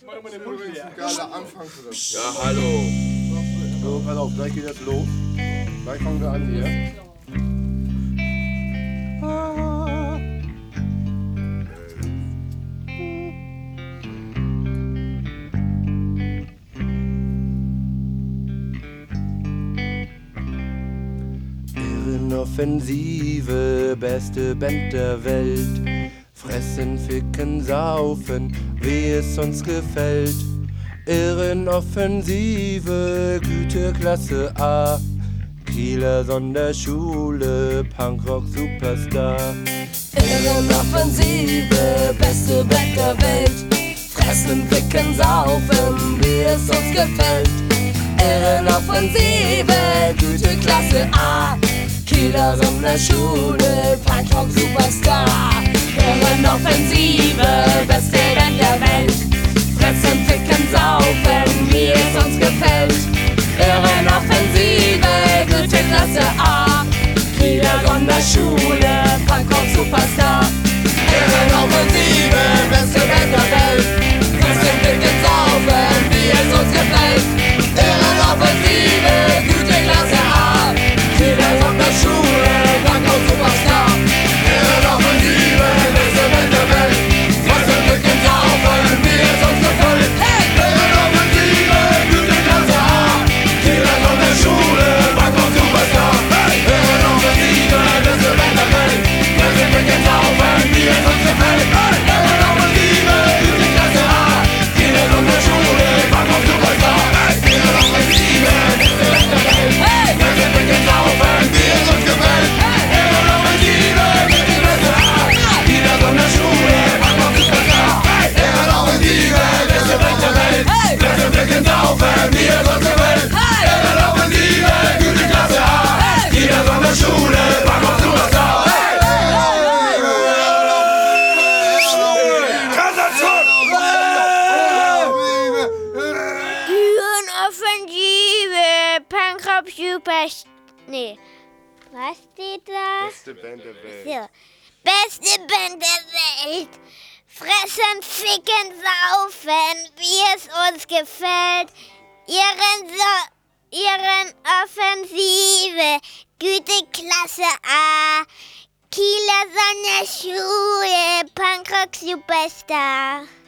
Mach mal den Mund leer. Geiler Anfang. Ja, hallo. So, pass auf, gleich geht das los. Gleich fangen wir an hier. Offensive, beste Band der Welt. Fressen, ficken, saufen, wie es uns gefällt. Irrenoffensive, Güte, Klasse A. Kieler Sonderschule, Punkrock, Superstar. Irrenoffensive, beste Band der Welt. Fressen, ficken, saufen, wie es uns gefällt. Irrenoffensive, Güte, Klasse A. Kieler Sonderschule, Punkrock, Superstar. Irrenoffensive, beste Band der Welt. Fressen, ficken, saufen, wie es uns gefällt. Irrenoffensive, Güte, Klasse A. Kieler Sonderschule, Punkrock, Superstar. Irrenoffensive, beste Band der Welt. Fressen, ficken, saufen, wie es uns gefällt. Irrenoffensive, Güte, Klasse A. Kieler Sonderschule, Punkrock, Superstar. Irrenoffensive, beste Band der Welt. Fressen, ficken, saufen, wie es uns gefällt. Irrenoffensive, Güte, Klasse A. Kieler Sonderschule, Punkrock, Superstar. Irrenoffensive, beste Band der Welt. Fressen, ficken, saufen, wie es uns gefällt. Irrenoffensive, Güte, Klasse A. Kieler Sonderschule, Punkrock, Superstar. Irrenoffensive, beste Band der Welt. Fressen, ficken, saufen, wie es uns gefällt. Irrenoffensive, Güte, Klasse A. Kieler Sonderschule, Punkrock, Superstar. Irrenoffensive, beste Band der Welt. Fressen, ficken, saufen, wie es uns gefällt. Irrenoffensive, Güte, Klasse A. Kieler Sonderschule, Punkrock, Superstar. Irrenoffensive, Punkrock, Superstar. Nee. Was steht da? Beste Band der Welt. So. Beste Band der Welt. Fressen, ficken, saufen, wie es uns gefällt. Irrenoffensive, Güte, Klasse A. Kieler Sonderschule, Punkrock, Superstar.